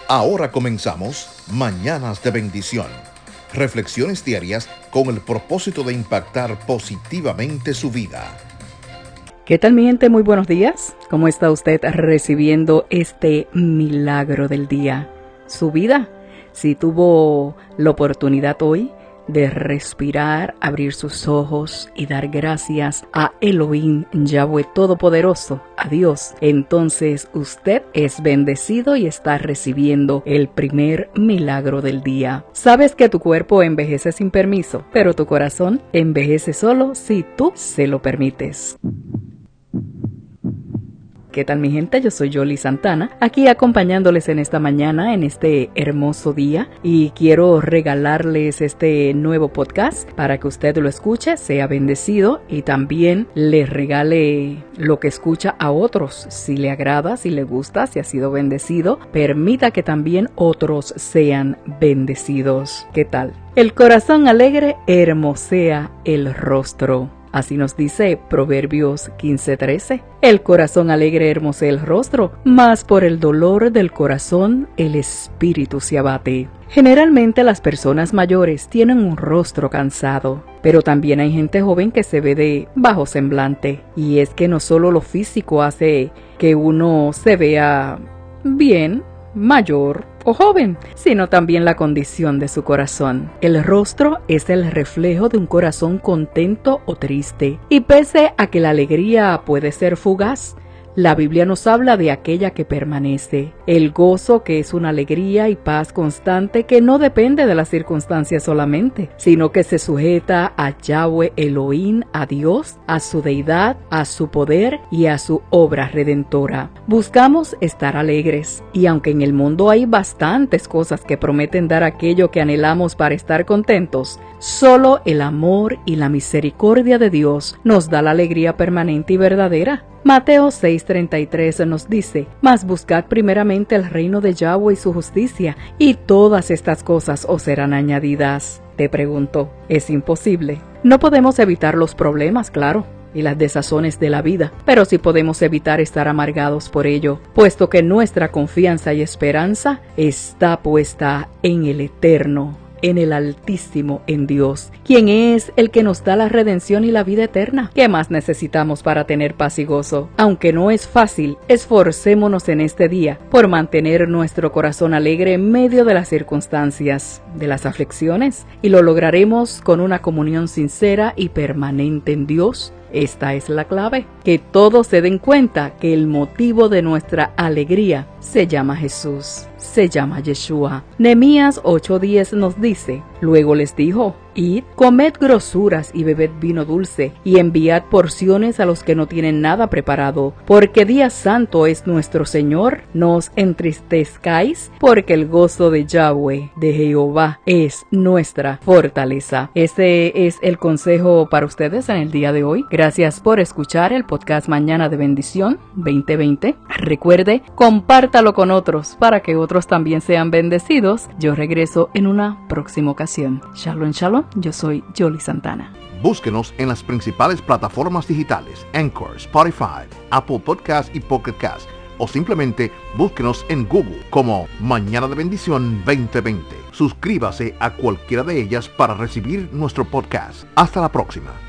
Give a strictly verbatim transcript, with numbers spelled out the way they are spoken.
Ahora comenzamos Mañanas de Bendición. Reflexiones diarias con el propósito de impactar positivamente su vida. ¿Qué tal, mi gente? Muy buenos días. ¿Cómo está usted recibiendo este milagro del día? ¿Su vida? Si tuvo la oportunidad hoy de respirar, abrir sus ojos y dar gracias a Elohim, Yahweh Todopoderoso, a Dios, entonces usted es bendecido y está recibiendo el primer milagro del día. Sabes que tu cuerpo envejece sin permiso, pero tu corazón envejece solo si tú se lo permites. ¿Qué tal, mi gente? Yo soy Yoli Santana, aquí acompañándoles en esta mañana, en este hermoso día, y quiero regalarles este nuevo podcast para que usted lo escuche, sea bendecido y también le regale lo que escucha a otros. Si le agrada, si le gusta, si ha sido bendecido, permita que también otros sean bendecidos. ¿Qué tal? El corazón alegre hermosea el rostro. Así nos dice Proverbios quince trece. El corazón alegre hermosea el rostro, mas por el dolor del corazón el espíritu se abate. Generalmente las personas mayores tienen un rostro cansado, pero también hay gente joven que se ve de bajo semblante. Y es que no solo lo físico hace que uno se vea bien, mayor o joven, sino también la condición de su corazón. El rostro es el reflejo de un corazón contento o triste, y pese a que la alegría puede ser fugaz, la Biblia nos habla de aquella que permanece, el gozo, que es una alegría y paz constante que no depende de las circunstancias solamente, sino que se sujeta a Yahweh Elohim, a Dios, a su deidad, a su poder y a su obra redentora. Buscamos estar alegres, y aunque en el mundo hay bastantes cosas que prometen dar aquello que anhelamos para estar contentos, solo el amor y la misericordia de Dios nos da la alegría permanente y verdadera. Mateo seis treinta y tres nos dice: mas buscad primeramente el reino de Yahweh y su justicia, y todas estas cosas os serán añadidas. Te pregunto, ¿es imposible? No podemos evitar los problemas, claro, y las desazones de la vida, pero sí podemos evitar estar amargados por ello, puesto que nuestra confianza y esperanza está puesta en el Eterno, en el Altísimo, en Dios, quien es el que nos da la redención y la vida eterna. ¿Qué más necesitamos para tener paz y gozo? Aunque no es fácil, esforcémonos en este día por mantener nuestro corazón alegre en medio de las circunstancias, de las aflicciones, y lo lograremos con una comunión sincera y permanente en Dios. Esta es la clave, que todos se den cuenta que el motivo de nuestra alegría se llama Jesús, se llama Yeshua. Nehemías ocho diez nos dice: luego les dijo: id, comed grosuras y bebed vino dulce, y enviad porciones a los que no tienen nada preparado, porque día santo es nuestro Señor. No os entristezcáis, porque el gozo de Yahweh, de Jehová, es nuestra fortaleza. Ese es el consejo para ustedes en el día de hoy. Gracias por escuchar el podcast Mañana de Bendición veinte veinte. Recuerde, compártalo con otros para que otros también sean bendecidos. Yo regreso en una próxima ocasión. Shalom, shalom. Yo soy Yoli Santana. Búsquenos en las principales plataformas digitales: Anchor, Spotify, Apple Podcasts y Pocket Casts, o simplemente búsquenos en Google como Mañana de Bendición veinte veinte. Suscríbase a cualquiera de ellas para recibir nuestro podcast. Hasta la próxima.